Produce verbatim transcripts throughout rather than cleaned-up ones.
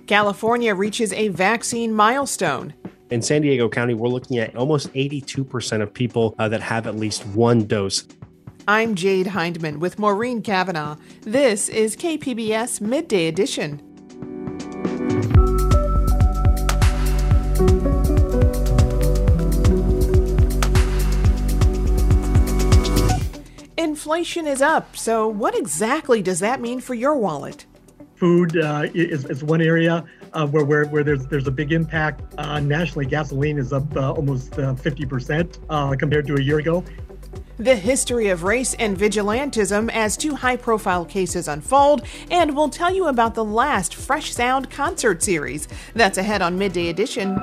California reaches a vaccine milestone. In San Diego County, we're looking at almost eighty-two percent of people uh, that have at least one dose. I'm Jade Hindman with Maureen Cavanaugh. This is K P B S Midday Edition. Inflation is up, so what exactly does that mean for your wallet? Food uh, is, is one area uh, where, where where there's there's a big impact. Uh, nationally, gasoline is up uh, almost uh, fifty percent uh, compared to a year ago. The history of race and vigilantism as two high-profile cases unfold, and we'll tell you about the last Fresh Sound concert series. That's ahead on Midday Edition.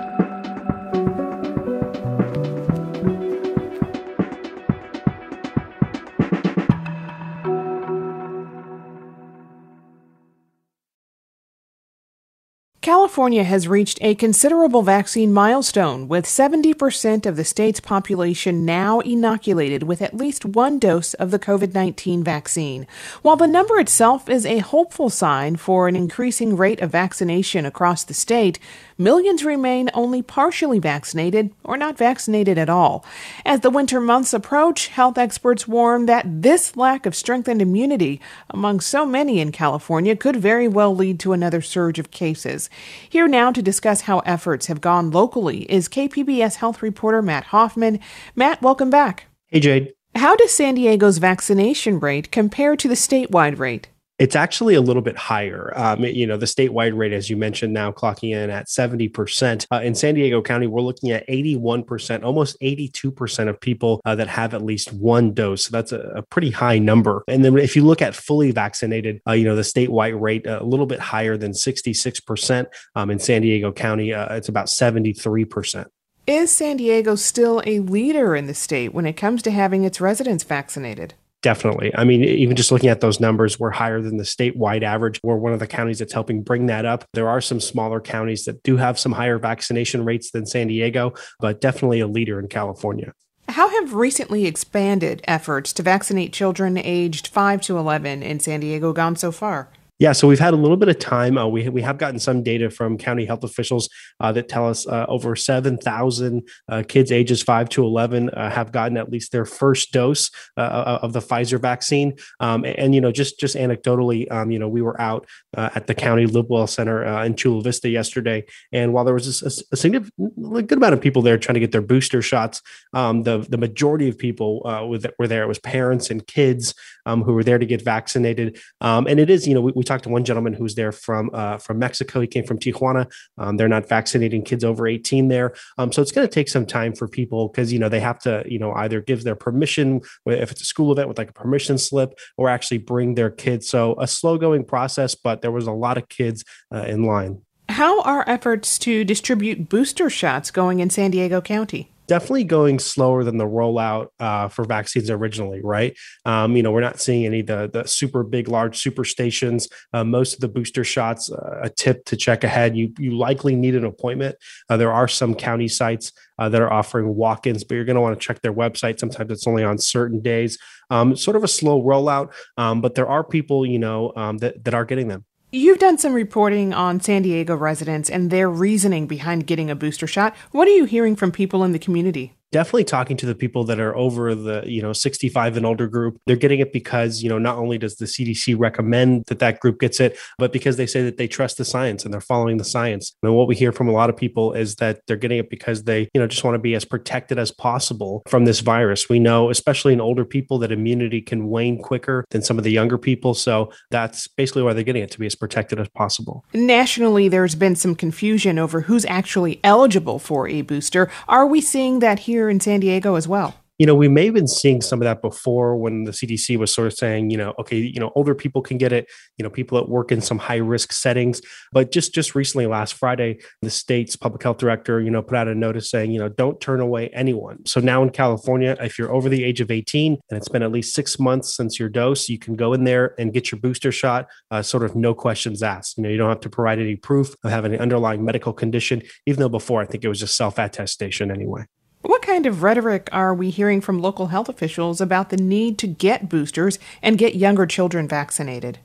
California has reached a considerable vaccine milestone, with seventy percent of the state's population now inoculated with at least one dose of the covid nineteen vaccine. While the number itself is a hopeful sign for an increasing rate of vaccination across the state, millions remain only partially vaccinated or not vaccinated at all. As the winter months approach, health experts warn that this lack of strengthened immunity among so many in California could very well lead to another surge of cases. Here now to discuss how efforts have gone locally is K P B S health reporter Matt Hoffman. Matt, welcome back. Hey, Jade. How does San Diego's vaccination rate compare to the statewide rate? It's actually a little bit higher. Um, you know, the statewide rate, as you mentioned, now clocking in at seventy percent. Uh, in San Diego County, we're looking at eighty-one percent, almost eighty-two percent of people uh, that have at least one dose. So that's a, a pretty high number. And then if you look at fully vaccinated, uh, you know, the statewide rate, uh, a little bit higher than sixty-six percent. Um, in San Diego County, uh, it's about seventy-three percent. Is San Diego still a leader in the state when it comes to having its residents vaccinated? Definitely. I mean, even just looking at those numbers, we're higher than the statewide average. We're one of the counties that's helping bring that up. There are some smaller counties that do have some higher vaccination rates than San Diego, but definitely a leader in California. How have recently expanded efforts to vaccinate children aged five to eleven in San Diego gone so far? Yeah, so we've had a little bit of time. Uh, we we have gotten some data from county health officials uh, that tell us uh, over seven thousand uh, kids ages five to eleven uh, have gotten at least their first dose uh, of the Pfizer vaccine. Um, and, and, you know, just just anecdotally, um, you know, we were out uh, at the County Lidwell Center uh, in Chula Vista yesterday. And while there was a, a significant, a good amount of people there trying to get their booster shots, um, the, the majority of people uh, were there. It was parents and kids um, who were there to get vaccinated. Um, and it is, you know, we, we talked to one gentleman who's there from uh, from Mexico. He came from Tijuana. Um, they're not vaccinating kids over eighteen there. Um, so it's going to take some time for people because, you know, they have to, you know, either give their permission if it's a school event with like a permission slip or actually bring their kids. So a slow going process, but there was a lot of kids uh, in line. How are efforts to distribute booster shots going in San Diego County? Definitely going slower than the rollout uh, for vaccines originally, right? Um, you know, we're not seeing any of the, the super big, large super stations. Uh, most of the booster shots, uh, a tip to check ahead, you you likely need an appointment. Uh, there are some county sites uh, that are offering walk-ins, but you're going to want to check their website. Sometimes it's only on certain days. Um, sort of a slow rollout, um, but there are people, you know, um, that, that are getting them. You've done some reporting on San Diego residents and their reasoning behind getting a booster shot. What are you hearing from people in the community? Definitely talking to the people that are over the, you know, sixty-five and older group. They're getting it because, you know, not only does the C D C recommend that that group gets it, but because they say that they trust the science and they're following the science. And what we hear from a lot of people is that they're getting it because they, you know, just want to be as protected as possible from this virus. We know, especially in older people, that immunity can wane quicker than some of the younger people. So that's basically why they're getting it, to be as protected as possible. Nationally, there's been some confusion over who's actually eligible for a booster. Are we seeing that here in San Diego as well? You know, we may have been seeing some of that before when the C D C was sort of saying, you know, okay, you know, older people can get it, you know, people that work in some high risk settings. But just just recently, last Friday, the state's public health director, you know, put out a notice saying, you know, don't turn away anyone. So now in California, if you're over the age of eighteen and it's been at least six months since your dose, you can go in there and get your booster shot, uh, sort of no questions asked. You know, you don't have to provide any proof of having an underlying medical condition, even though before I think it was just self-attestation anyway. What kind of rhetoric are we hearing from local health officials about the need to get boosters and get younger children vaccinated?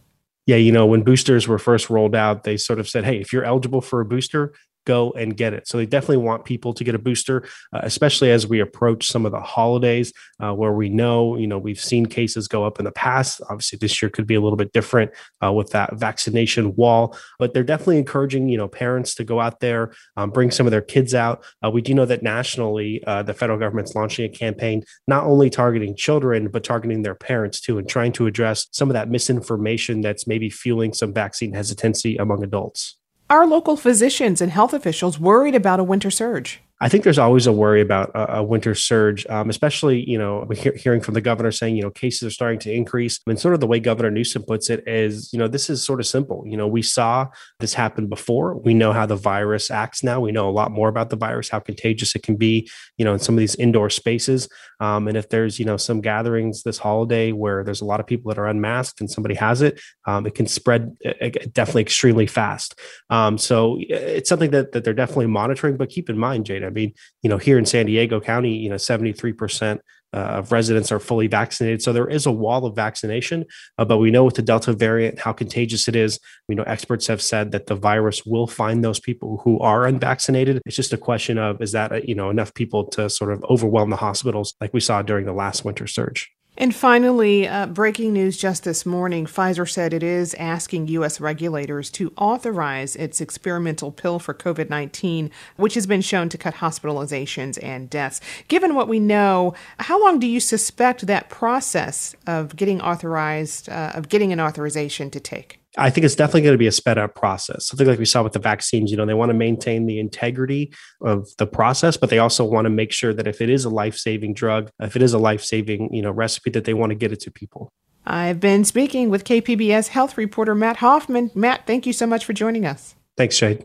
Yeah, you know, when boosters were first rolled out, they sort of said, hey, if you're eligible for a booster, go and get it. So they definitely want people to get a booster, uh, especially as we approach some of the holidays uh, where we know, you know, we've seen cases go up in the past. Obviously, this year could be a little bit different uh, with that vaccination wall, but they're definitely encouraging, you know, parents to go out there, um, bring some of their kids out. Uh, we do know that nationally, uh, the federal government's launching a campaign, not only targeting children, but targeting their parents too, and trying to address some of that misinformation that's maybe fueling some vaccine hesitancy among adults. Are local physicians and health officials worried about a winter surge? I think there's always a worry about a, a winter surge, um, especially, you know, he- hearing from the governor saying, you know, cases are starting to increase. And sort of the way Governor Newsom puts it is, you know, this is sort of simple. You know, we saw this happen before. We know how the virus acts now. We know a lot more about the virus, how contagious it can be, you know, in some of these indoor spaces. Um, and if there's, you know, some gatherings this holiday where there's a lot of people that are unmasked and somebody has it, um, it can spread uh, definitely extremely fast. Um, so it's something that, that they're definitely monitoring. But keep in mind, Jada, I mean, you know, here in San Diego County, you know, seventy-three percent uh, of residents are fully vaccinated. So there is a wall of vaccination, uh, but we know with the Delta variant, how contagious it is. You know, experts have said that the virus will find those people who are unvaccinated. It's just a question of, is that, you know, enough people to sort of overwhelm the hospitals like we saw during the last winter surge? And finally, uh, breaking news just this morning, Pfizer said it is asking U S regulators to authorize its experimental pill for COVID nineteen, which has been shown to cut hospitalizations and deaths. Given what we know, how long do you suspect that process of getting authorized, uh, of getting an authorization to take? I think it's definitely going to be a sped up process. Something like we saw with the vaccines, you know, they want to maintain the integrity of the process, but they also want to make sure that if it is a life-saving drug, if it is a life-saving, you know, recipe, that they want to get it to people. I've been speaking with K P B S health reporter Matt Hoffman. Matt, thank you so much for joining us. Thanks, Shade.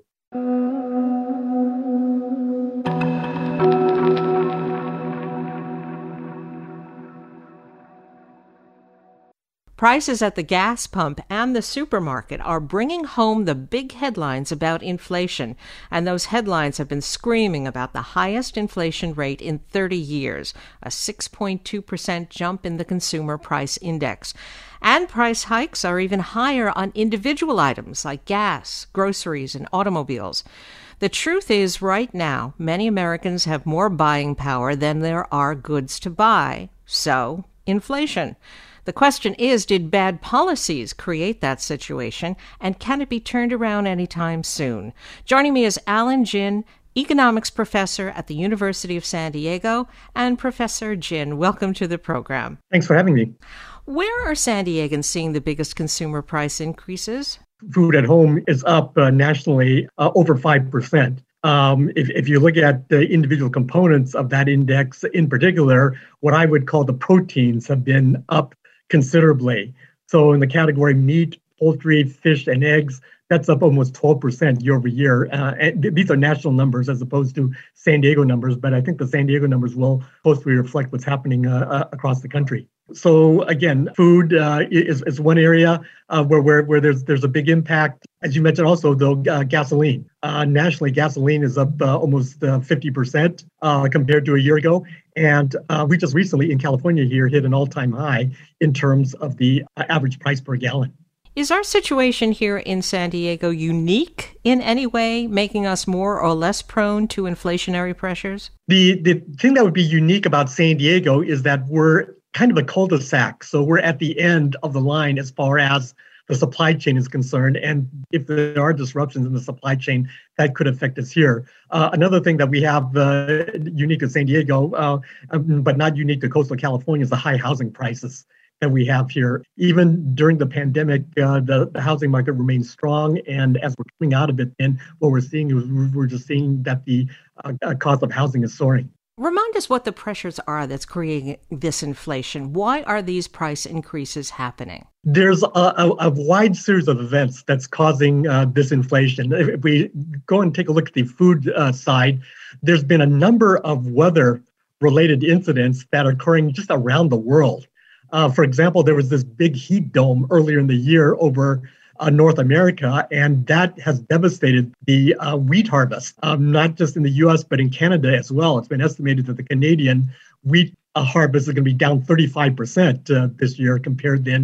Prices at the gas pump and the supermarket are bringing home the big headlines about inflation, and those headlines have been screaming about the highest inflation rate in thirty years, a six point two percent jump in the Consumer Price Index. And price hikes are even higher on individual items like gas, groceries, and automobiles. The truth is, right now, many Americans have more buying power than there are goods to buy. So, inflation. The question is, did bad policies create that situation, and can it be turned around anytime soon? Joining me is Alan Ginn, economics professor at the University of San Diego. And Professor Ginn, welcome to the program. Thanks for having me. Where are San Diegans seeing the biggest consumer price increases? Food at home is up uh, nationally uh, over five percent. Um, if, if you look at the individual components of that index, in particular, what I would call the proteins have been up considerably. So in the category meat, poultry, fish, and eggs, that's up almost twelve percent year over year. Uh, and th- these are national numbers as opposed to San Diego numbers, but I think the San Diego numbers will closely reflect what's happening uh, uh, across the country. So again, food uh, is, is one area uh, where, where where there's there's a big impact. As you mentioned also, though, uh, gasoline. Uh, nationally, gasoline is up uh, almost uh, fifty percent uh, compared to a year ago. And uh, we just recently in California here hit an all-time high in terms of the uh, average price per gallon. Is our situation here in San Diego unique in any way, making us more or less prone to inflationary pressures? The the thing that would be unique about San Diego is that we're kind of a cul-de-sac. So we're at the end of the line as far as the supply chain is concerned. And if there are disruptions in the supply chain, that could affect us here. Uh, another thing that we have uh, unique to San Diego, uh, um, but not unique to coastal California, is the high housing prices that we have here. Even during the pandemic, uh, the, the housing market remains strong. And as we're coming out of it, then what we're seeing is we're just seeing that the uh, cost of housing is soaring. Remind us what the pressures are that's creating this inflation. Why are these price increases happening? There's a, a, a wide series of events that's causing uh, this inflation. If we go and take a look at the food uh, side, there's been a number of weather-related incidents that are occurring just around the world. Uh, for example, there was this big heat dome earlier in the year over Uh, North America, and that has devastated the uh, wheat harvest, um, not just in the U S, but in Canada as well. It's been estimated that the Canadian wheat uh, harvest is going to be down thirty-five percent uh, this year compared then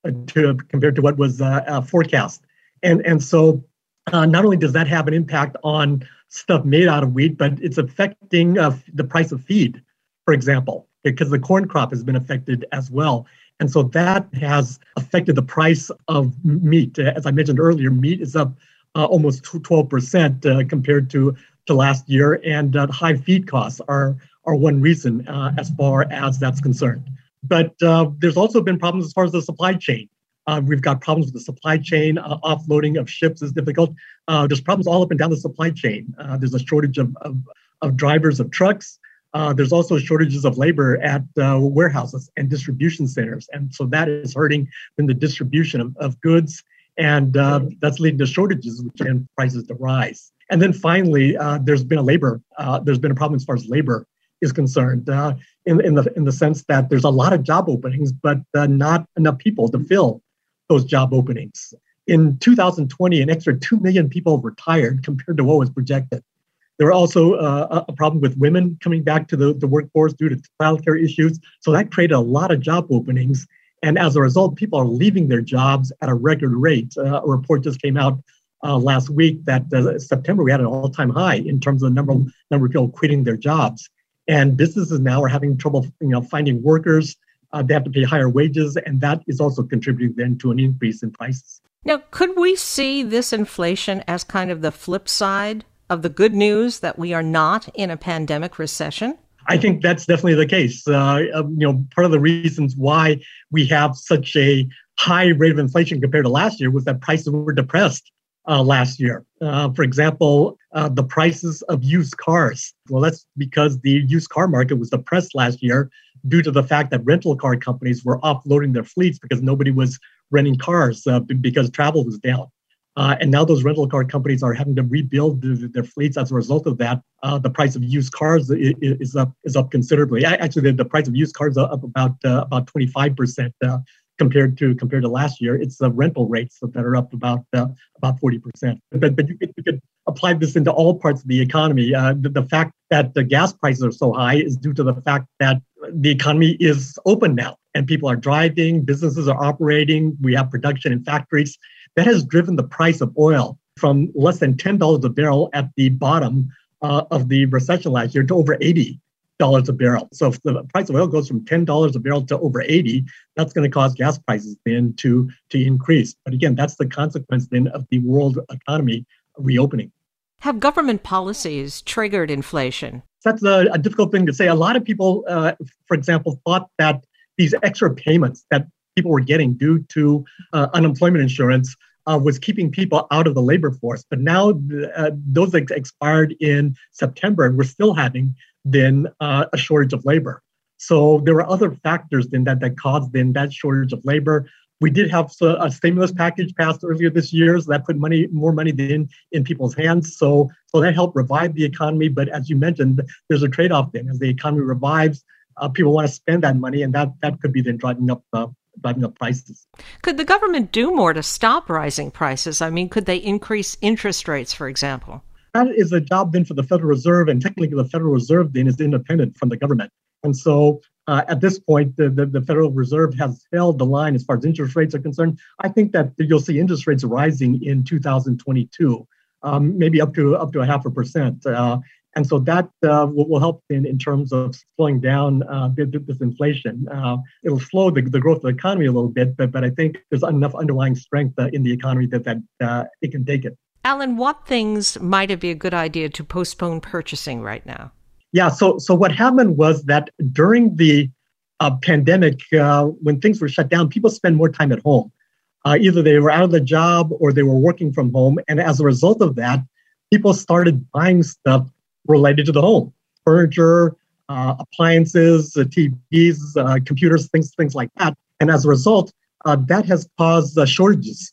to compared to what was uh, uh, forecast. And, and so uh, not only does that have an impact on stuff made out of wheat, but it's affecting uh, the price of feed, for example, because the corn crop has been affected as well. And so that has affected the price of meat. As I mentioned earlier, meat is up uh, almost twelve percent uh, compared to, to last year. And uh, high feed costs are, are one reason uh, as far as that's concerned. But uh, there's also been problems as far as the supply chain. Uh, we've got problems with the supply chain. Uh, offloading of ships is difficult. Uh, there's problems all up and down the supply chain. Uh, there's a shortage of, of, of drivers of trucks. Uh, there's also shortages of labor at uh, warehouses and distribution centers. And so that is hurting in the distribution of, of goods. And uh, that's leading to shortages, which then prices to rise. And then finally, uh, there's been a labor, uh, there's been a problem as far as labor is concerned, uh, in, in, the, in the sense that there's a lot of job openings, but uh, not enough people to fill those job openings. In two thousand twenty, an extra two million people retired compared to what was projected. There were also uh, a problem with women coming back to the, the workforce due to childcare issues. So that created a lot of job openings. And as a result, people are leaving their jobs at a record rate. Uh, a report just came out uh, last week that uh, September we had an all-time high in terms of the number, number of people quitting their jobs. And businesses now are having trouble, you know, finding workers. Uh, they have to pay higher wages, and that is also contributing then to an increase in prices. Now, could we see this inflation as kind of the flip side of the good news that we are not in a pandemic recession? I think that's definitely the case. Uh, you know, part of the reasons why we have such a high rate of inflation compared to last year was that prices were depressed uh, last year. Uh, for example, uh, the prices of used cars. Well, that's because the used car market was depressed last year due to the fact that rental car companies were offloading their fleets because nobody was renting cars uh, because travel was down. Uh, and now those rental car companies are having to rebuild the, their fleets as a result of that. Uh, the price of used cars is, is up is up considerably. Actually, the, the price of used cars are up about uh, about twenty-five percent uh, compared to compared to last year. It's the rental rates that are up about uh, about forty percent. But but you could, you could apply this into all parts of the economy. Uh, the, the fact that the gas prices are so high is due to the fact that the economy is open now and people are driving, businesses are operating, we have production in factories. That has driven the price of oil from less than ten dollars a barrel at the bottom uh, of the recession last year to over eighty dollars a barrel. So if the price of oil goes from ten dollars a barrel to over eighty, that's going to cause gas prices then to, to increase. But again, that's the consequence then of the world economy reopening. Have government policies triggered inflation? That's a, a difficult thing to say. A lot of people, uh, for example, thought that these extra payments that people were getting due to uh, unemployment insurance uh, was keeping people out of the labor force. But now uh, those ex- expired in September, and we're still having then uh, a shortage of labor. So there were other factors then that, that caused then that shortage of labor. We did have a stimulus package passed earlier this year, so that put money, more money in, in people's hands. So, so that helped revive the economy. But as you mentioned, there's a trade-off then. As the economy revives, uh, people want to spend that money, and that, that could be then driving up uh, driving up prices. Could the government do more to stop rising prices? I mean, could they increase interest rates, for example? That is a job then for the Federal Reserve, and technically the Federal Reserve then is independent from the government. And so uh, at this point, the, the, the Federal Reserve has held the line as far as interest rates are concerned. I think that you'll see interest rates rising in two thousand twenty-two, um, maybe up to up to a half a percent. Uh, and so that uh, will, will help in, in terms of slowing down uh, this inflation. Uh, it'll slow the, the growth of the economy a little bit, but, but I think there's enough underlying strength uh, in the economy that, that uh, it can take it. Alan, what things might it be a good idea to postpone purchasing right now? Yeah, so so what happened was that during the uh, pandemic, uh, when things were shut down, people spend more time at home. Uh, either they were out of the job or they were working from home. And as a result of that, people started buying stuff related to the home, furniture, uh, appliances, uh, T Vs, uh, computers, things, things like that. And as a result, uh, that has caused uh, shortages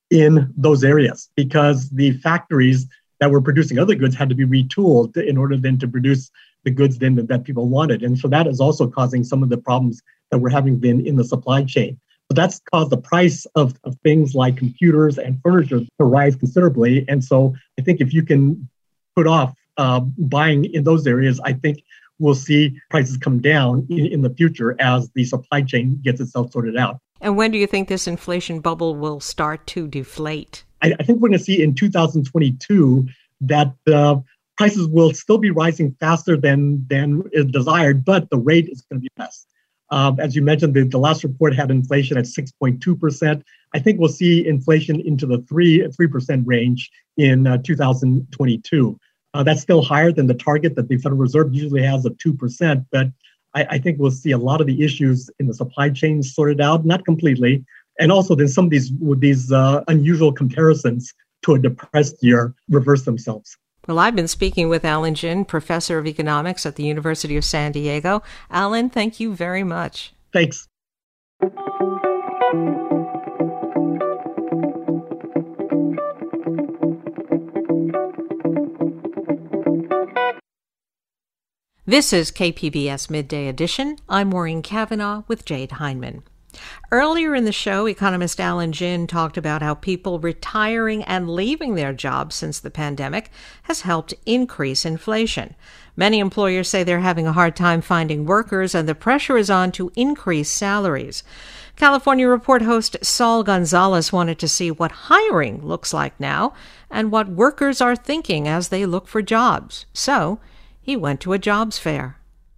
in those areas because the factories that were producing other goods had to be retooled in order then to produce the goods then that, that people wanted. And so that is also causing some of the problems that we're having then in the supply chain. So that's caused the price of, of things like computers and furniture to rise considerably. And so I think if you can put off uh, buying in those areas, I think we'll see prices come down in, in the future as the supply chain gets itself sorted out. And when do you think this inflation bubble will start to deflate? I, I think we're going to see in two thousand twenty-two that uh, prices will still be rising faster than, than is desired, but the rate is going to be less. Um, as you mentioned, the, the last report had inflation at six point two percent. I think we'll see inflation into the three, three percent range in uh, two thousand twenty-two. Uh, that's still higher than the target that the Federal Reserve usually has of two percent, but I, I think we'll see a lot of the issues in the supply chain sorted out, not completely, and also then some of these, with these uh, unusual comparisons to a depressed year reverse themselves. Well, I've been speaking with Alan Gin, professor of economics at the University of San Diego. Alan, thank you very much. Thanks. This is K P B S Midday Edition. I'm Maureen Cavanaugh with Jade Heinman. Earlier in the show, economist Alan Gin talked about how people retiring and leaving their jobs since the pandemic has helped increase inflation. Many employers say they're having a hard time finding workers, and the pressure is on to increase salaries. California Report host Saul Gonzalez wanted to see what hiring looks like now and what workers are thinking as they look for jobs. So he went to a jobs fair.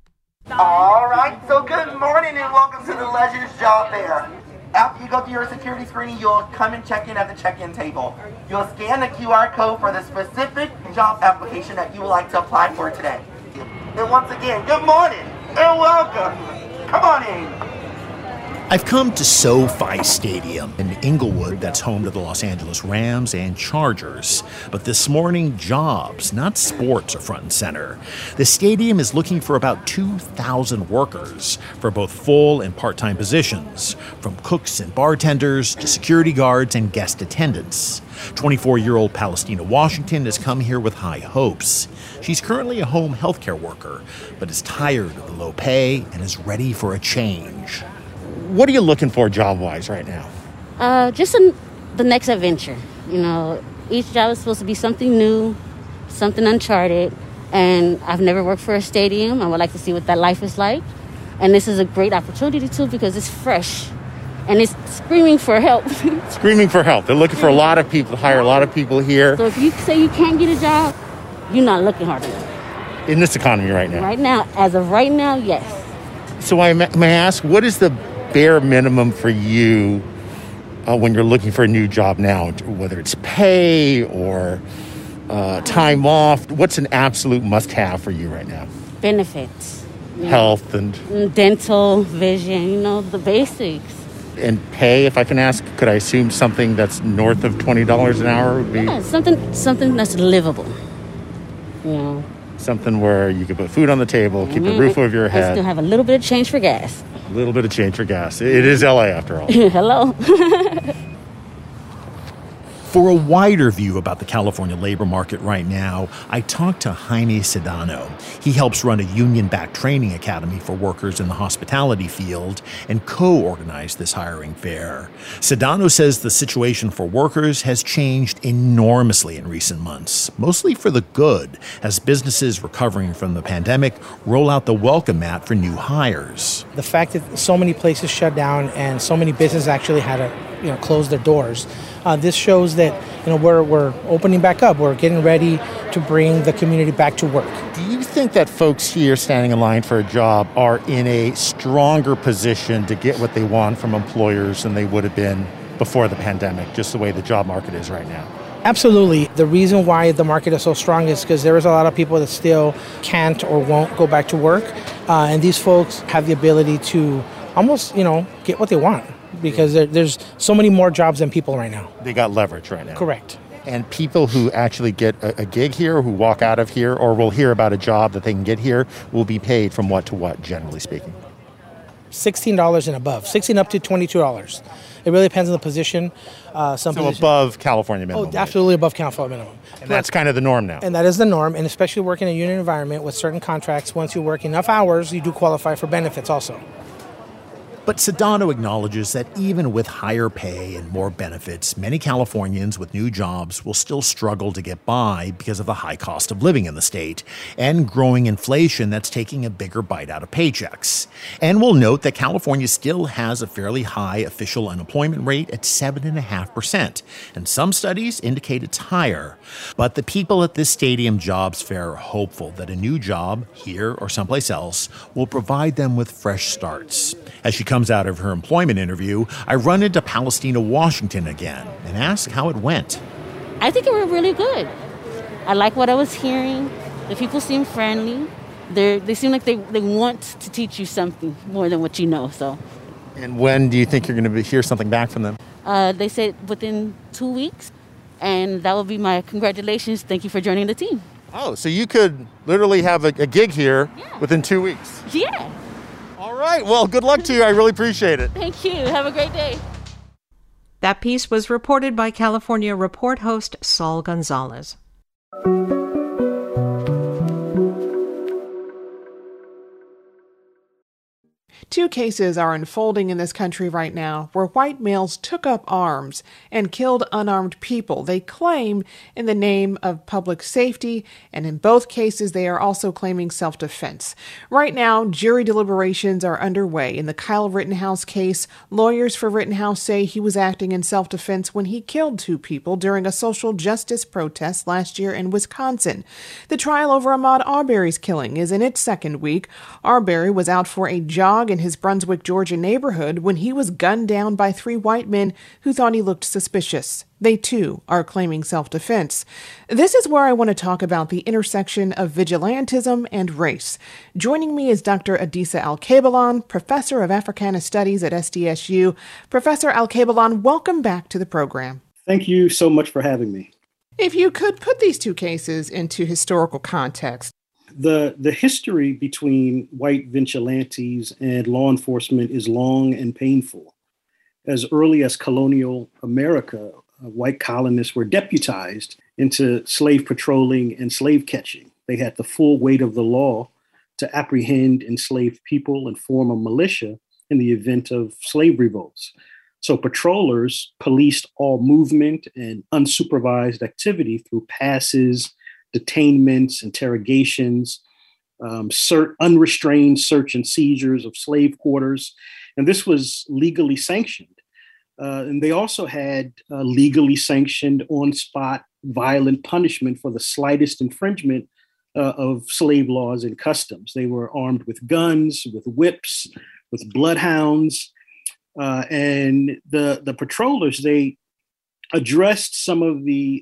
All right, so good morning and welcome to the Legends Job Fair. After you go through your security screening, you'll come and check in at the check-in table. You'll scan the Q R code for the specific job application that you would like to apply for today. And once again, good morning and welcome. Come on in. I've come to SoFi Stadium in Inglewood, that's home to the Los Angeles Rams and Chargers. But this morning, jobs, not sports, are front and center. The stadium is looking for about two thousand workers for both full and part-time positions, from cooks and bartenders to security guards and guest attendants. twenty-four-year-old Palestina Washington has come here with high hopes. She's currently a home healthcare worker, but is tired of the low pay and is ready for a change. What are you looking for job-wise right now? Uh, just an, the next adventure. You know, each job is supposed to be something new, something uncharted. And I've never worked for a stadium. I would like to see what that life is like. And this is a great opportunity, too, because it's fresh. And it's screaming for help. Screaming for help. They're looking for a lot of people, to hire a lot of people here. So if you say you can't get a job, you're not looking hard enough. In this economy right now? Right now. As of right now, yes. So I may I ask, what is the bare minimum for you uh, when you're looking for a new job now, whether it's pay or uh, time off? What's an absolute must-have for you right now? Benefits. Health and... dental, vision, you know, the basics. And pay, if I can ask, could I assume something that's north of twenty dollars an hour would be? Yeah, something, something that's livable, you know. Something where you could put food on the table, keep mm-hmm. a roof over your head. I still have a little bit of change for gas. A little bit of change for gas. It is L A after all. Hello. For a wider view about the California labor market right now, I talked to Jaime Sedano. He helps run a union-backed training academy for workers in the hospitality field and co-organized this hiring fair. Sedano says the situation for workers has changed enormously in recent months, mostly for the good, as businesses recovering from the pandemic roll out the welcome mat for new hires. The fact that so many places shut down and so many businesses actually had to, you know, close their doors. Uh, this shows that, you know, we're we're opening back up. We're getting ready to bring the community back to work. Do you think that folks here standing in line for a job are in a stronger position to get what they want from employers than they would have been before the pandemic, just the way the job market is right now? Absolutely. The reason why the market is so strong is because there is a lot of people that still can't or won't go back to work. Uh, and these folks have the ability to almost, you know, get what they want. Because there, there's so many more jobs than people right now. They got leverage right now. Correct. And people who actually get a, a gig here, who walk out of here, or will hear about a job that they can get here, will be paid from what to what, generally speaking? sixteen dollars and above. sixteen up to twenty-two dollars. It really depends on the position. Uh, some so position, above California minimum. Oh, absolutely above California minimum. And but, that's kind of the norm now. And that is the norm, and especially working in a union environment with certain contracts, once you work enough hours, you do qualify for benefits also. But Sedano acknowledges that even with higher pay and more benefits, many Californians with new jobs will still struggle to get by because of the high cost of living in the state and growing inflation that's taking a bigger bite out of paychecks. And we'll note that California still has a fairly high official unemployment rate at seven point five percent, and some studies indicate it's higher. But the people at this stadium jobs fair are hopeful that a new job, here or someplace else, will provide them with fresh starts. As she comes out of her employment interview, I run into Palestina Washington again and ask how it went. I think it went really good. I like what I was hearing. The people seem friendly. They they seem like they, they want to teach you something more than what you know. So. And when do you think you're going to hear something back from them? Uh, they said within two weeks, and that will be my congratulations. Thank you for joining the team. Oh, so you could literally have a, a gig here yeah. within two weeks? Yeah. All right. Well, good luck to you. I really appreciate it. Thank you. Have a great day. That piece was reported by California Report host Saul Gonzalez. Two cases are unfolding in this country right now where white males took up arms and killed unarmed people, they claim, in the name of public safety, and in both cases they are also claiming self-defense. Right now, jury deliberations are underway. In the Kyle Rittenhouse case, lawyers for Rittenhouse say he was acting in self-defense when he killed two people during a social justice protest last year in Wisconsin. The trial over Ahmaud Arbery's killing is in its second week. Arbery was out for a jog in his Brunswick, Georgia neighborhood when he was gunned down by three white men who thought he looked suspicious. They, too, are claiming self-defense. This is where I want to talk about the intersection of vigilantism and race. Joining me is Doctor Adisa Alkebulan, professor of Africana Studies at S D S U. Professor Alkebulan, welcome back to the program. Thank you so much for having me. If you could put these two cases into historical context. The, the history between white vigilantes and law enforcement is long and painful. As early as colonial America, uh, white colonists were deputized into slave patrolling and slave catching. They had the full weight of the law to apprehend enslaved people and form a militia in the event of slave revolts. So patrollers policed all movement and unsupervised activity through passes, detainments, interrogations, um, cert, unrestrained search and seizures of slave quarters. And this was legally sanctioned. Uh, and they also had uh, legally sanctioned on-spot violent punishment for the slightest infringement uh, of slave laws and customs. They were armed with guns, with whips, with bloodhounds. Uh, and the, the patrollers, they addressed some of the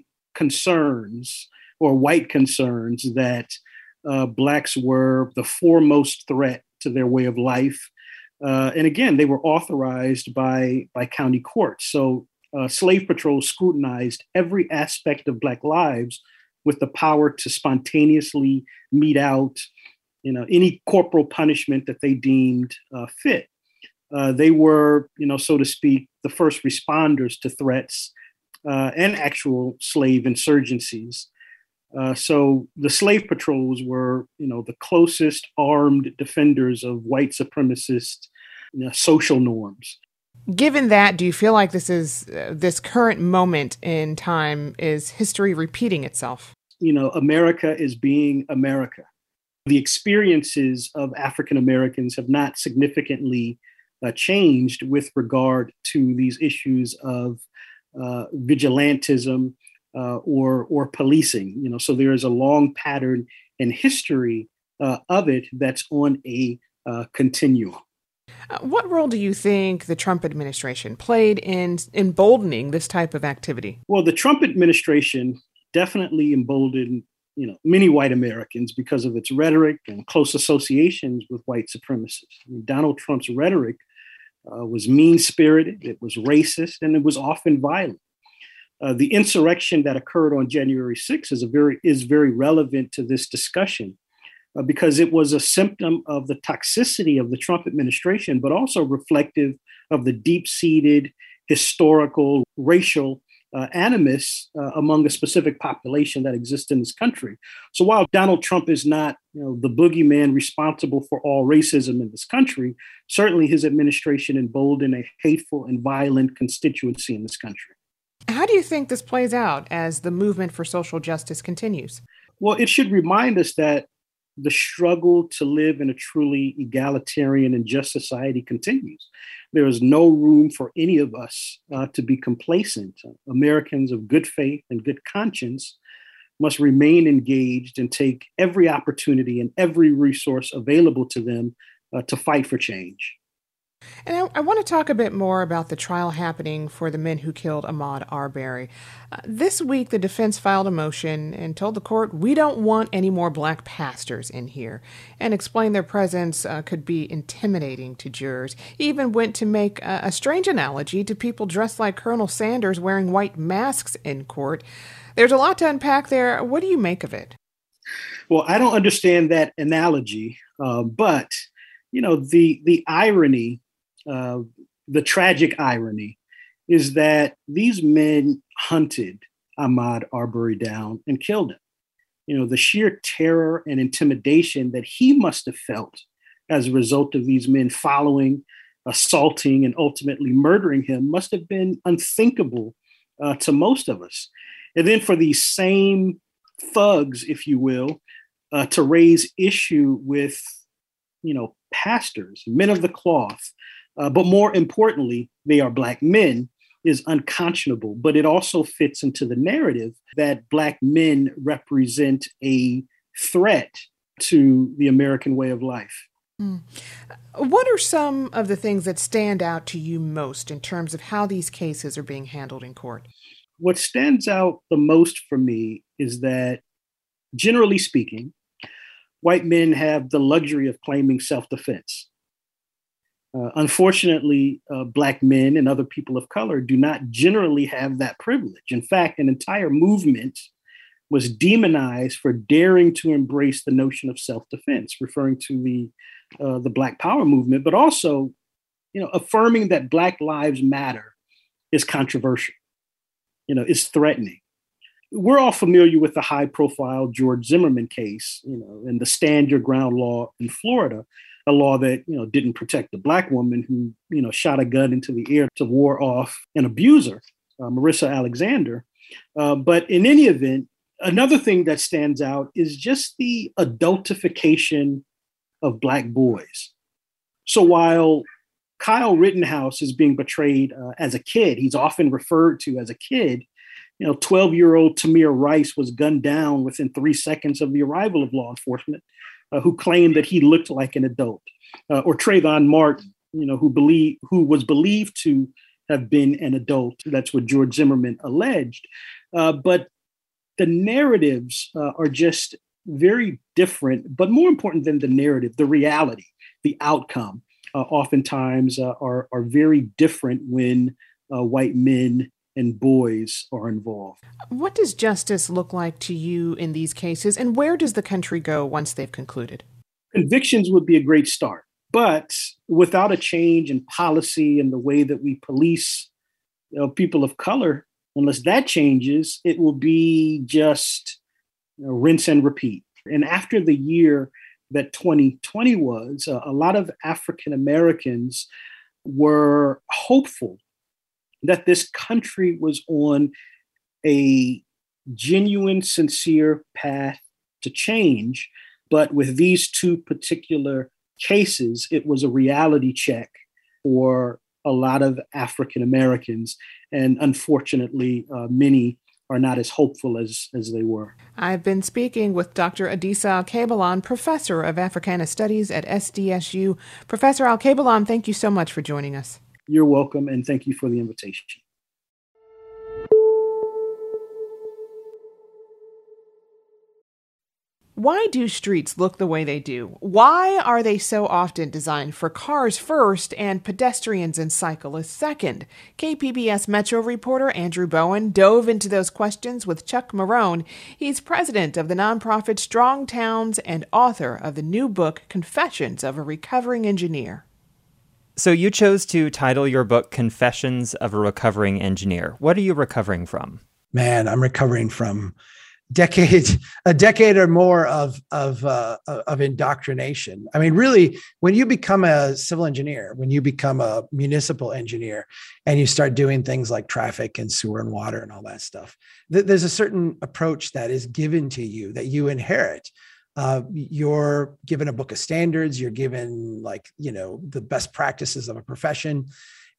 concerns or white concerns that uh, Blacks were the foremost threat to their way of life. Uh, and again, they were authorized by, by county courts. So uh, slave patrols scrutinized every aspect of Black lives with the power to spontaneously mete out, you know, any corporal punishment that they deemed uh, fit. Uh, they were, you know, so to speak, the first responders to threats uh, and actual slave insurgencies. Uh, so the slave patrols were, you know, the closest armed defenders of white supremacist you know, social norms. Given that, do you feel like this is uh, this current moment in time is history repeating itself? You know, America is being America. The experiences of African Americans have not significantly uh, changed with regard to these issues of uh, vigilantism. Uh, or or policing, you know, so there is a long pattern and history uh, of it that's on a uh, continuum. Uh, what role do you think the Trump administration played in emboldening this type of activity? Well, the Trump administration definitely emboldened, you know, many white Americans because of its rhetoric and close associations with white supremacists. I mean, Donald Trump's rhetoric uh, was mean-spirited, it was racist, and it was often violent. Uh, the insurrection that occurred on January sixth is a very is very relevant to this discussion uh, because it was a symptom of the toxicity of the Trump administration, but also reflective of the deep-seated historical, racial, uh, animus uh, among a specific population that exists in this country. So while Donald Trump is not, you know, the boogeyman responsible for all racism in this country, certainly his administration emboldened a hateful and violent constituency in this country. How do you think this plays out as the movement for social justice continues? Well, it should remind us that the struggle to live in a truly egalitarian and just society continues. There is no room for any of us uh, to be complacent. Americans of good faith and good conscience must remain engaged and take every opportunity and every resource available to them uh, to fight for change. And I, I want to talk a bit more about the trial happening for the men who killed Ahmaud Arbery. Uh, this week, the defense filed a motion and told the court, we don't want any more black pastors in here, and explained their presence uh, could be intimidating to jurors. He even went to make a, a strange analogy to people dressed like Colonel Sanders wearing white masks in court. There's a lot to unpack there. What do you make of it? Well, I don't understand that analogy, uh, but, you know, the the irony Uh, the tragic irony is that these men hunted Ahmaud Arbery down and killed him. You know, the sheer terror and intimidation that he must have felt as a result of these men following, assaulting, and ultimately murdering him must have been unthinkable uh, to most of us. And then for these same thugs, if you will, uh, to raise issue with, you know, pastors, men of the cloth, Uh, but more importantly, they are Black men, is unconscionable. But it also fits into the narrative that Black men represent a threat to the American way of life. Mm. What are some of the things that stand out to you most in terms of how these cases are being handled in court? What stands out the most for me is that, generally speaking, white men have the luxury of claiming self-defense. Uh, unfortunately, uh, Black men and other people of color do not generally have that privilege. In fact, an entire movement was demonized for daring to embrace the notion of self-defense, referring to the uh, the Black Power movement, but also, you know, affirming that Black lives matter is controversial, you know, is threatening. We're all familiar with the high-profile George Zimmerman case, you know, and the Stand Your Ground law in Florida, a law that, you know, didn't protect the Black woman who, you know, shot a gun into the air to ward off an abuser, uh, Marissa Alexander. Uh, but in any event, another thing that stands out is just the adultification of Black boys. So while Kyle Rittenhouse is being portrayed uh, as a kid, he's often referred to as a kid, you know, twelve-year-old Tamir Rice was gunned down within three seconds of the arrival of law enforcement, uh, who claimed that he looked like an adult. Uh, or Trayvon Martin, you know, who believe who was believed to have been an adult. That's what George Zimmerman alleged. Uh, but the narratives uh, are just very different, but more important than the narrative, the reality, the outcome, uh, oftentimes uh, are, are very different when uh, white men and boys are involved. What does justice look like to you in these cases, and where does the country go once they've concluded? Convictions would be a great start, but without a change in policy and the way that we police, you know, people of color, unless that changes, it will be just, you know, rinse and repeat. And after the year that twenty twenty was, uh, a lot of African Americans were hopeful that this country was on a genuine, sincere path to change. But with these two particular cases, it was a reality check for a lot of African Americans. And unfortunately, uh, many are not as hopeful as, as they were. I've been speaking with Doctor Adisa Alkebulan, Professor of Africana Studies at S D S U. Professor Alkebulan, thank you so much for joining us. You're welcome, and thank you for the invitation. Why do streets look the way they do? Why are they so often designed for cars first and pedestrians and cyclists second? K P B S Metro reporter Andrew Bowen dove into those questions with Chuck Marohn. He's president of the nonprofit Strong Towns and author of the new book, Confessions of a Recovering Engineer. So you chose to title your book Confessions of a Recovering Engineer. What are you recovering from? Man, I'm recovering from decades, a decade or more of of uh, of indoctrination. I mean, really, when you become a civil engineer, when you become a municipal engineer, and you start doing things like traffic and sewer and water and all that stuff, th- there's a certain approach that is given to you that you inherit. Uh, you're given a book of standards. You're given, like, you know, the best practices of a profession,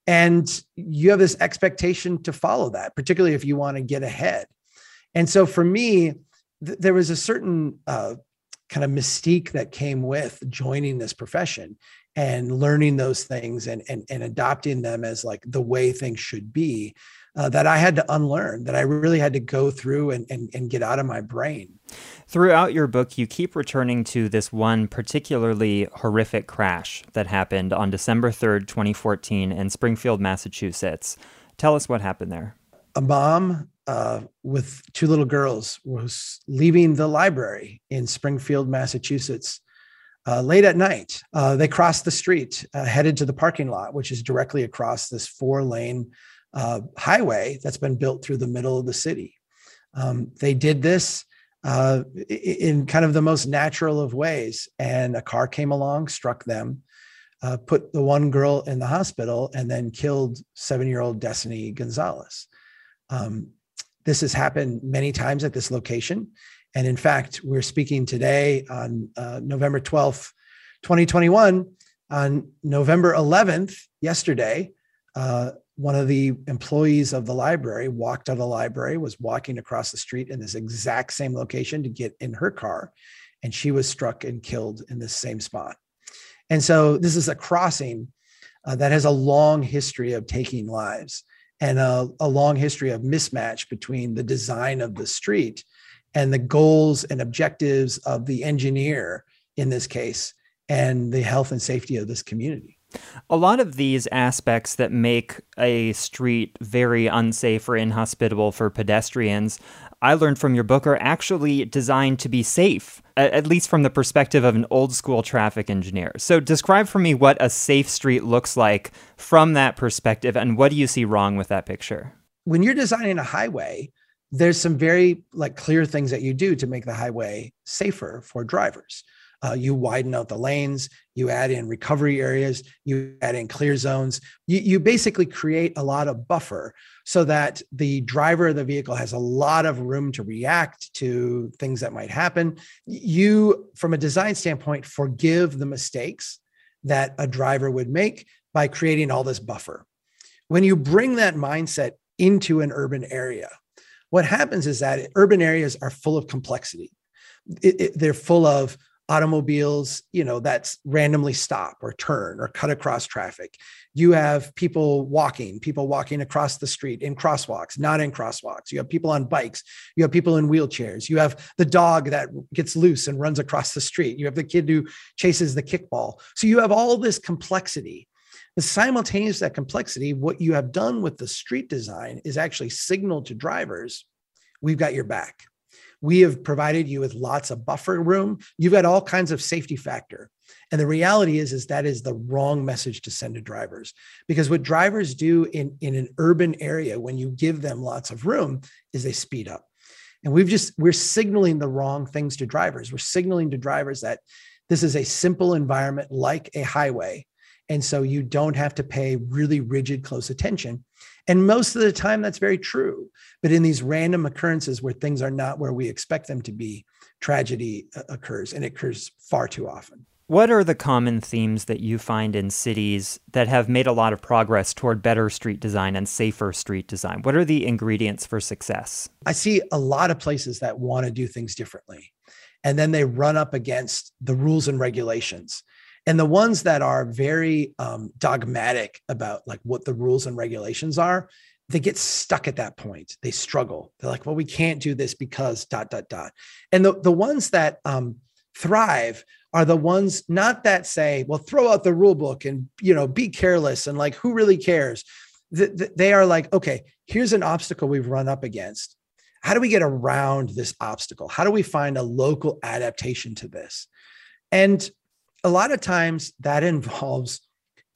and you have this expectation to follow that, particularly if you want to get ahead. And so for me, th- there was a certain uh, kind of mystique that came with joining this profession and learning those things and, and, and adopting them as like the way things should be, uh, that I had to unlearn, that I really had to go through and, and, and get out of my brain. Throughout your book, you keep returning to this one particularly horrific crash that happened on December third, twenty fourteen in Springfield, Massachusetts. Tell us what happened there. A mom uh, with two little girls was leaving the library in Springfield, Massachusetts, uh, late at night. Uh, they crossed the street, uh, headed to the parking lot, which is directly across this four-lane uh, highway that's been built through the middle of the city. Um, they did this uh, in kind of the most natural of ways, and a car came along, struck them, uh, put the one girl in the hospital, and then killed seven-year-old Destiny Gonzalez. Um, this has happened many times at this location. And in fact, we're speaking today on uh, November twelfth, twenty twenty-one. On November eleventh, yesterday, uh, one of the employees of the library walked out of the library, was walking across the street in this exact same location to get in her car, and she was struck and killed in this same spot. And so this is a crossing uh, that has a long history of taking lives, and a, a long history of mismatch between the design of the street and the goals and objectives of the engineer in this case, and the health and safety of this community. A lot of these aspects that make a street very unsafe or inhospitable for pedestrians, I learned from your book, are actually designed to be safe, at least from the perspective of an old school traffic engineer. So describe for me what a safe street looks like from that perspective, and what do you see wrong with that picture? When you're designing a highway, there's some very like clear things that you do to make the highway safer for drivers. Uh, you widen out the lanes, you add in recovery areas, you add in clear zones. You, you basically create a lot of buffer so that the driver of the vehicle has a lot of room to react to things that might happen. You, from a design standpoint, forgive the mistakes that a driver would make by creating all this buffer. When you bring that mindset into an urban area, what happens is that urban areas are full of complexity. It, it, they're full of automobiles, you know, that's randomly stop or turn or cut across traffic. You have people walking, people walking across the street in crosswalks, not in crosswalks. You have people on bikes. You have people in wheelchairs. You have the dog that gets loose and runs across the street. You have the kid who chases the kickball. So you have all this complexity. But simultaneous to that complexity, what you have done with the street design is actually signal to drivers, we've got your back. We have provided you with lots of buffer room. You've got all kinds of safety factor. And the reality is, is that is the wrong message to send to drivers, because what drivers do in, in an urban area, when you give them lots of room, is they speed up. And we've just, we're signaling the wrong things to drivers. We're signaling to drivers that this is a simple environment like a highway. And so you don't have to pay really rigid, close attention. And most of the time, that's very true. But in these random occurrences where things are not where we expect them to be, tragedy occurs, and it occurs far too often. What are the common themes that you find in cities that have made a lot of progress toward better street design and safer street design? What are the ingredients for success? I see a lot of places that want to do things differently, and then they run up against the rules and regulations. And the ones that are very um, dogmatic about like what the rules and regulations are, they get stuck at that point. They struggle. They're like, well, we can't do this because dot, dot, dot. And the, the ones that um, thrive are the ones not that say, well, throw out the rule book and, you know, be careless and like, who really cares? Th- they are like, okay, here's an obstacle we've run up against. How do we get around this obstacle? How do we find a local adaptation to this? And a lot of times that involves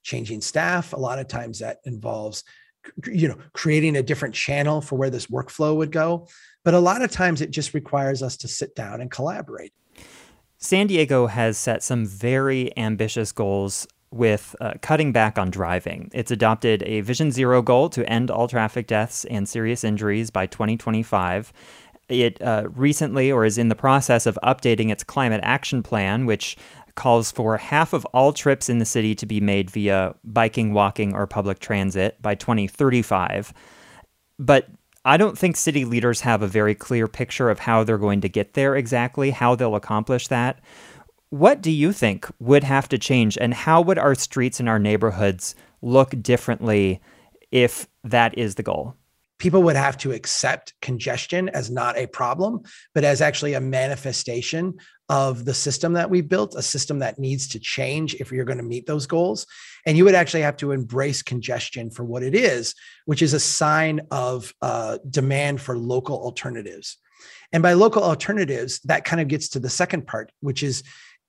changing staff. A lot of times that involves, you know, creating a different channel for where this workflow would go. But a lot of times it just requires us to sit down and collaborate. San Diego has set some very ambitious goals with uh, cutting back on driving. It's adopted a Vision Zero goal to end all traffic deaths and serious injuries by twenty twenty-five. It uh, recently, or is in the process of updating its climate action plan, which calls for half of all trips in the city to be made via biking, walking, or public transit by twenty thirty-five. But I don't think city leaders have a very clear picture of how they're going to get there exactly, how they'll accomplish that. What do you think would have to change, and how would our streets and our neighborhoods look differently if that is the goal? People would have to accept congestion as not a problem, but as actually a manifestation of the system that we built, a system that needs to change if you're going to meet those goals. And you would actually have to embrace congestion for what it is, which is a sign of uh, demand for local alternatives. And by local alternatives, that kind of gets to the second part, which is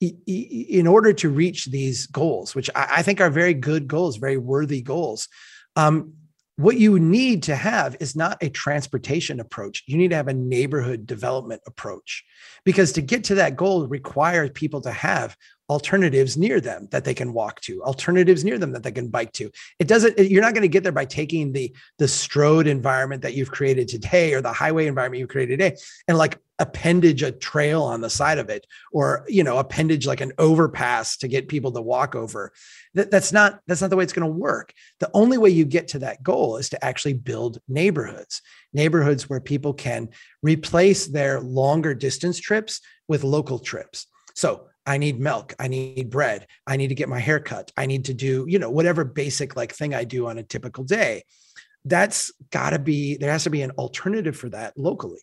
in order to reach these goals, which I think are very good goals, very worthy goals, um, what you need to have is not a transportation approach. You need to have a neighborhood development approach, because to get to that goal requires people to have alternatives near them that they can walk to, alternatives near them that they can bike to. It doesn't, you're not going to get there by taking the, the strode environment that you've created today, or the highway environment you've created today, and like appendage a trail on the side of it, or, you know, appendage like an overpass to get people to walk over. That, that's not, that's not the way it's going to work. The only way you get to that goal is to actually build neighborhoods, neighborhoods where people can replace their longer distance trips with local trips. So I need milk, I need bread, I need to get my hair cut, I need to do, you know, whatever basic like thing I do on a typical day. That's gotta be, there has to be an alternative for that locally.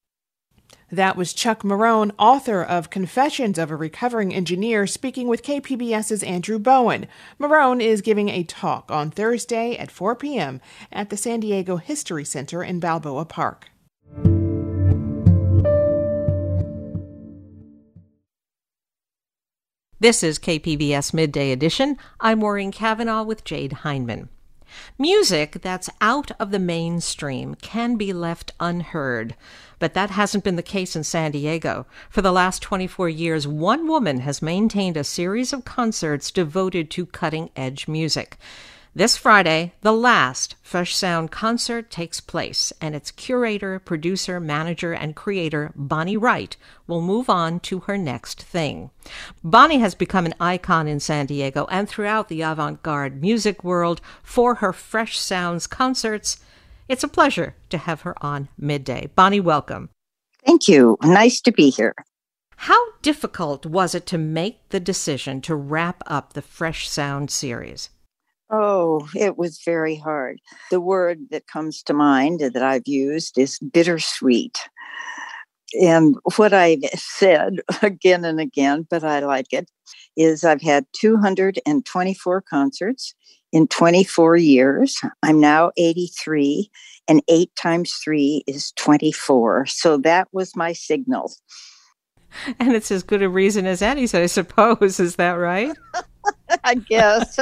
That was Chuck Marohn, author of Confessions of a Recovering Engineer, speaking with K P B S's Andrew Bowen. Marohn is giving a talk on Thursday at four p.m. at the San Diego History Center in Balboa Park. This is K P B S Midday Edition. I'm Maureen Cavanaugh with Jade Hindman. Music that's out of the mainstream can be left unheard, but that hasn't been the case in San Diego. For the last twenty-four years, one woman has maintained a series of concerts devoted to cutting-edge music. This Friday, the last Fresh Sound concert takes place, and its curator, producer, manager, and creator, Bonnie Wright, will move on to her next thing. Bonnie has become an icon in San Diego and throughout the avant-garde music world for her Fresh Sounds concerts. It's a pleasure to have her on Midday. Bonnie, welcome. Thank you. Nice to be here. How difficult was it to make the decision to wrap up the Fresh Sound series? Oh, it was very hard. The word that comes to mind that I've used is bittersweet. And what I've said again and again, but I like it, is I've had two hundred twenty-four concerts in twenty-four years. I'm now eighty-three, and eight times three is twenty-four. So that was my signal. And it's as good a reason as any, so I suppose. Is that right? I guess.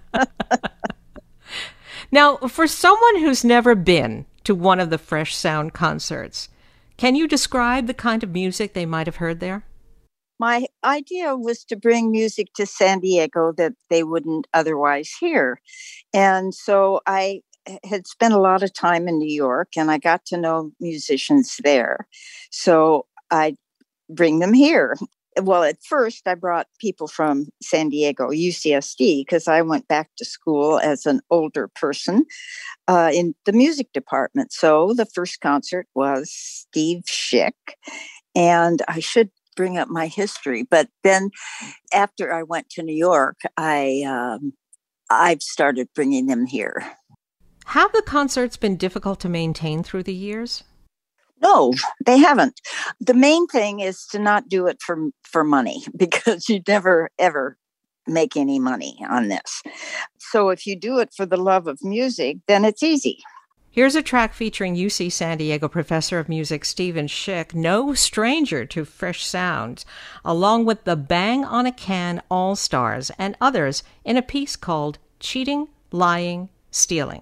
Now, for someone who's never been to one of the Fresh Sound concerts, can you describe the kind of music they might have heard there? My idea was to bring music to San Diego that they wouldn't otherwise hear. And so I had spent a lot of time in New York, and I got to know musicians there. So I bring them here. Well, at first, I brought people from San Diego, U C S D, because I went back to school as an older person uh, in the music department. So the first concert was Steve Schick, and I should bring up my history. But then after I went to New York, I um, I've started bringing them here. Have the concerts been difficult to maintain through the years? No, they haven't. The main thing is to not do it for for money, because you never, ever make any money on this. So if you do it for the love of music, then it's easy. Here's a track featuring U C San Diego professor of music Stephen Schick, no stranger to Fresh Sounds, along with the Bang on a Can All-Stars and others in a piece called cheating, lying, stealing.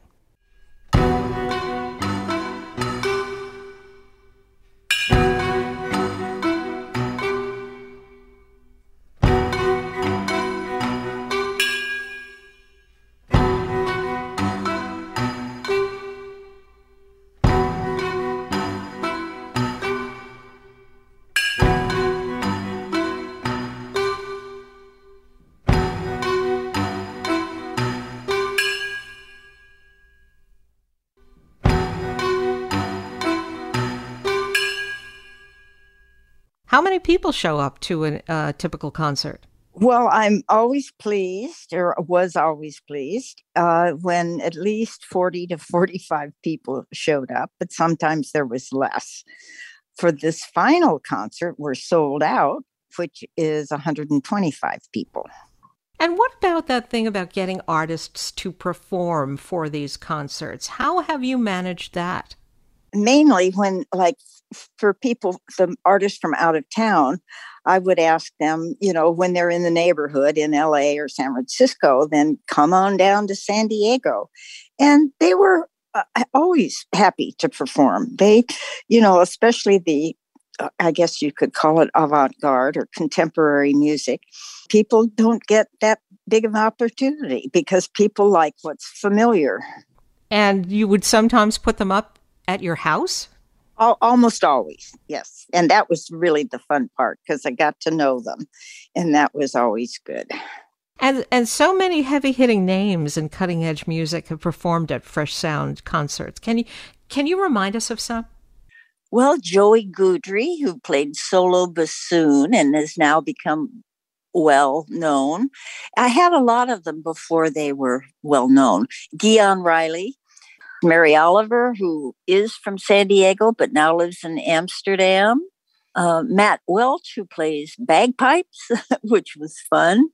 How many people show up to a uh, typical concert? Well, I'm always pleased, or was always pleased, uh, when at least forty to forty-five people showed up, but sometimes there was less. For this final concert, we're sold out, which is one hundred twenty-five people. And what about that thing about getting artists to perform for these concerts? How have you managed that? Mainly when, like, for people, the artists from out of town, I would ask them, you know, when they're in the neighborhood in L A or San Francisco, then come on down to San Diego. And they were uh, always happy to perform. They, you know, especially the, uh, I guess you could call it avant-garde or contemporary music. People don't get that big of an opportunity because people like what's familiar. And you would sometimes put them up at your house? Almost always, yes. And that was really the fun part because I got to know them. And that was always good. And and so many heavy-hitting names in cutting-edge music have performed at Fresh Sound concerts. Can you can you remind us of some? Well, Joey Goudry, who played solo bassoon and has now become well known. I had a lot of them before they were well known. Guion Riley, Mary Oliver, who is from San Diego but now lives in Amsterdam. Uh, Matt Welch, who plays bagpipes, which was fun.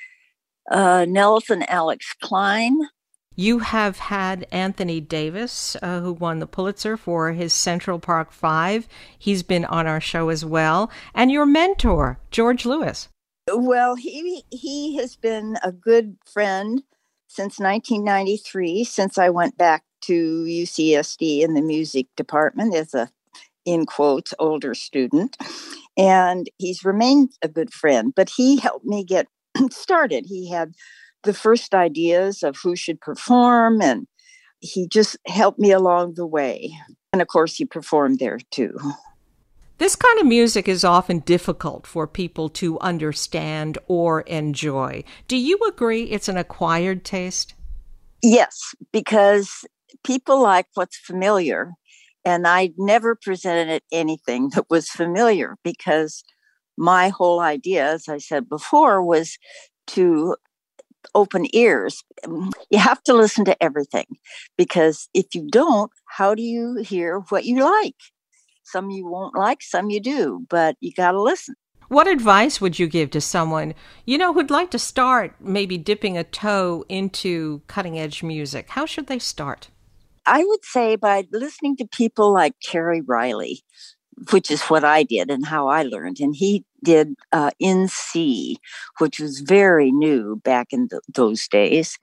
Uh, Nelson Alex Klein. You have had Anthony Davis, uh, who won the Pulitzer for his Central Park Five. He's been on our show as well. And your mentor, George Lewis. Well, he he has been a good friend since nineteen ninety-three, since I went back to U C S D in the music department as a, in quotes, older student. And he's remained a good friend, but he helped me get started. He had the first ideas of who should perform, and he just helped me along the way. And of course, he performed there too. This kind of music is often difficult for people to understand or enjoy. Do you agree it's an acquired taste? Yes, because people like what's familiar. And I never presented anything that was familiar because my whole idea, as I said before, was to open ears. You have to listen to everything because if you don't, how do you hear what you like? Some you won't like, some you do, but you got to listen. What advice would you give to someone, you know, who'd like to start maybe dipping a toe into cutting edge music? How should they start? I would say by listening to people like Terry Riley, which is what I did and how I learned. And he did uh, In C, which was very new back in th- those days.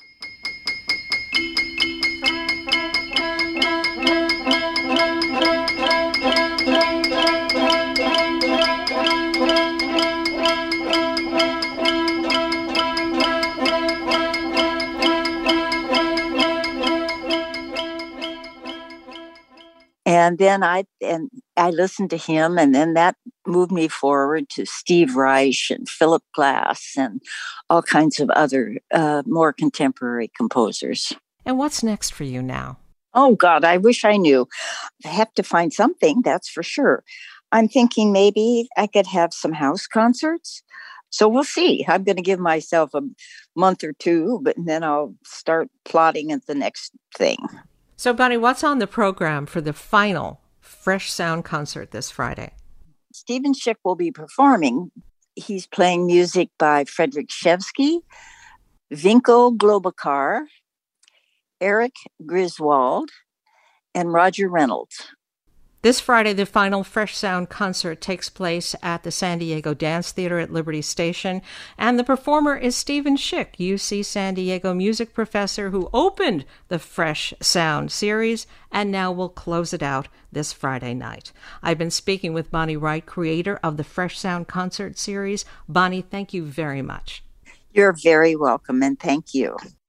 And then I and I listened to him, and then that moved me forward to Steve Reich and Philip Glass and all kinds of other uh, more contemporary composers. And what's next for you now? Oh, God, I wish I knew. I have to find something, that's for sure. I'm thinking maybe I could have some house concerts. So we'll see. I'm going to give myself a month or two, but then I'll start plotting at the next thing. So, Bonnie, what's on the program for the final Fresh Sound concert this Friday? Stephen Schick will be performing. He's playing music by Frederick Shevsky, Vinko Globokar, Eric Griswold, and Roger Reynolds. This Friday, the final Fresh Sound concert takes place at the San Diego Dance Theater at Liberty Station, and the performer is Stephen Schick, U C San Diego music professor who opened the Fresh Sound series and now will close it out this Friday night. I've been speaking with Bonnie Wright, creator of the Fresh Sound concert series. Bonnie, thank you very much. You're very welcome, and thank you.